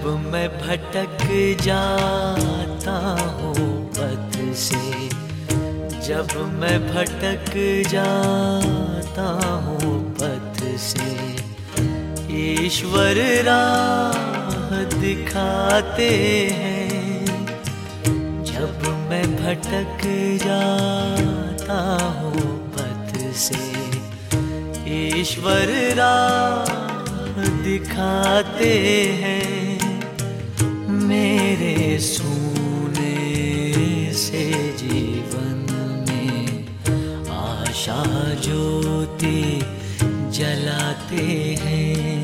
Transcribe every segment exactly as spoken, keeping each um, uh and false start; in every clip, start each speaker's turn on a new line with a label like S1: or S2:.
S1: मैं भटक जाता हूँ पथ से, जब मैं भटक जाता हूँ पथ से, ईश्वर राह दिखाते हैं। जब मैं भटक जाता हूँ पथ से, ईश्वर राह दिखाते हैं। मेरे सूने से जीवन में आशा ज्योति जलाते हैं।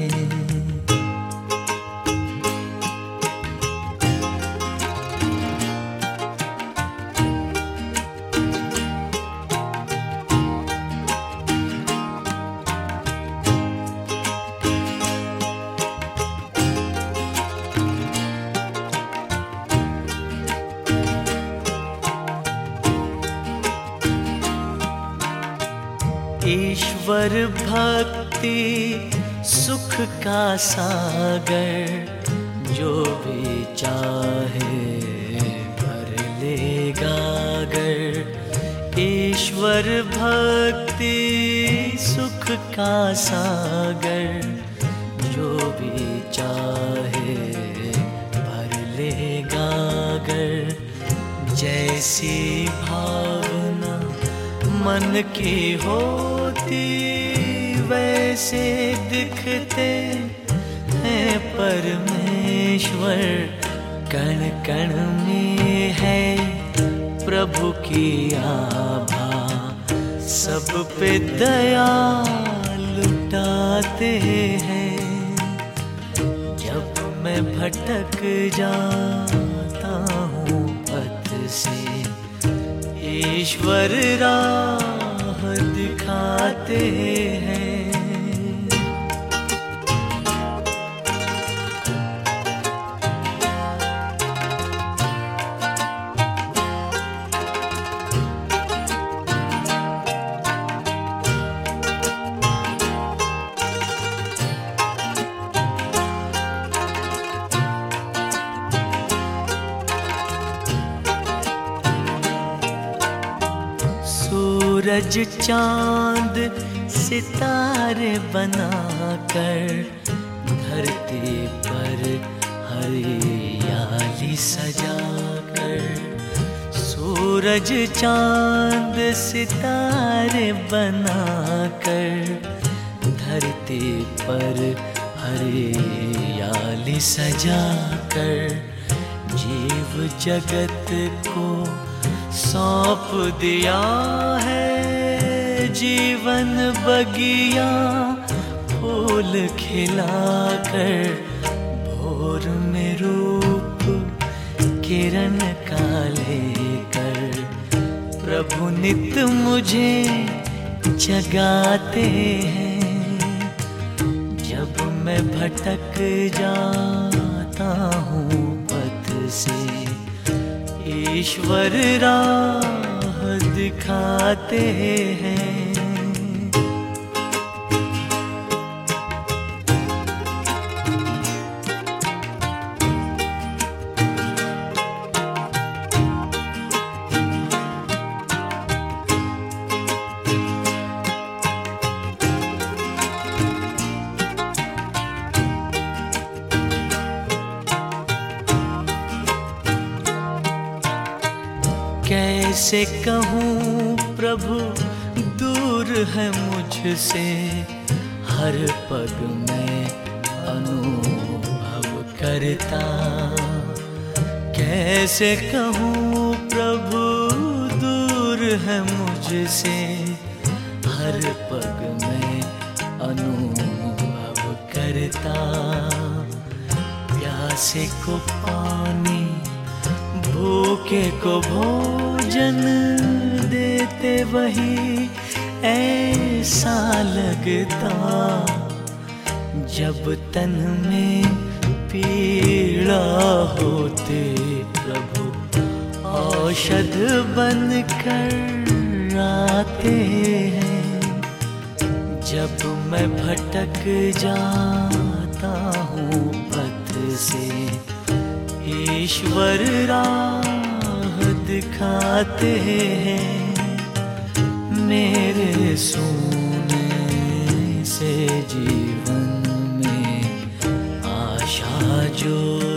S1: ईश्वर भक्ति सुख का सागर, जो भी चाहे भर लेगा गर। ईश्वर भक्ति सुख का सागर, जो भी चाहे भर लेगा गर। जैसी भावना मन की होती, वैसे दिखते हैं परमेश्वर। कण कण में है प्रभु की आभा, सब पे दया लुटाते हैं। जब मैं भटक जाता हूँ पथ से, ईश्वर राह दिखाते हैं। सूरज चांद सितारे बनाकर, धरती पर हरियाली सजाकर। सूरज चांद सितारे बनाकर, धरती पर हरियाली सजाकर। जीव जगत को सौंप दिया है जीवन बगिया, फूल खिलाकर। भोर में रूप किरण का लेकर, प्रभु नित मुझे जगाते हैं। जब मैं भटक जाता हूँ पथ से, ईश्वर राह दिखाते हैं। कैसे कहूँ प्रभु दूर है मुझसे, हर पग में अनुभव करता। कैसे कहूँ प्रभु दूर है मुझसे, हर पग में अनुभव करता। प्यासे को पानी, भूखे को भोजन देते वही ऐसा लगता। जब तन में पीड़ा होते प्रभु औषध बन कर आते हैं। जब मैं भटक जाता हूँ पथ से ईश्वर राह दिखाते हैं। मेरे सोने से जीवन में आशा जो